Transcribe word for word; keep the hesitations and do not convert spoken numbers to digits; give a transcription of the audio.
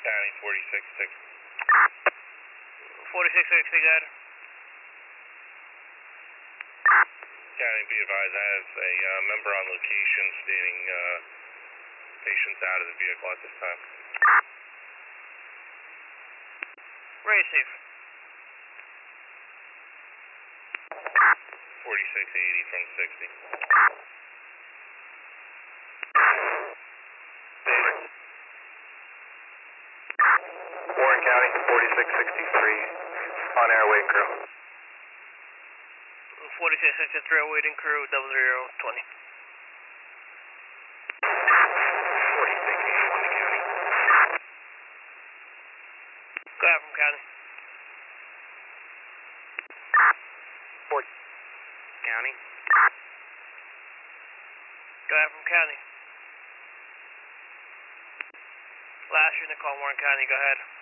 County, forty-six sixty. forty-six sixty, got it. County, be advised, I have a uh, member on location stating uh, patients out of the vehicle at this time. Receive. forty-six eighty from sixty. Warren County, forty-six sixty-three, on air waiting crew. forty-six sixty-three, waiting crew, double zero twenty. forty-six eighty-one to County. Go ahead from County. Fort County. Go ahead from County. Last unit call, Warren County, go ahead.